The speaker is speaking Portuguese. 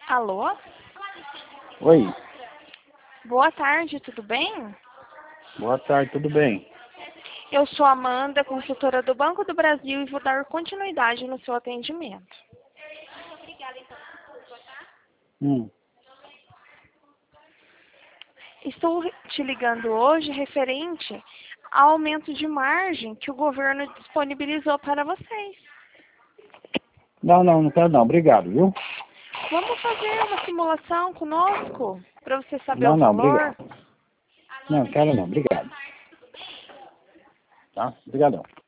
Alô? Oi, Boa tarde, tudo bem? boa tarde, tudo bem? Eu sou Amanda, consultora do Banco do Brasil e vou dar continuidade no seu atendimento. Hum, Estou te ligando hoje referente ao aumento de margem que o governo disponibilizou para vocês. não quero não, obrigado, viu? Vamos fazer uma simulação conosco para você saber o Não, valor? obrigado. Não, quero não, obrigado. Tá? Obrigadão.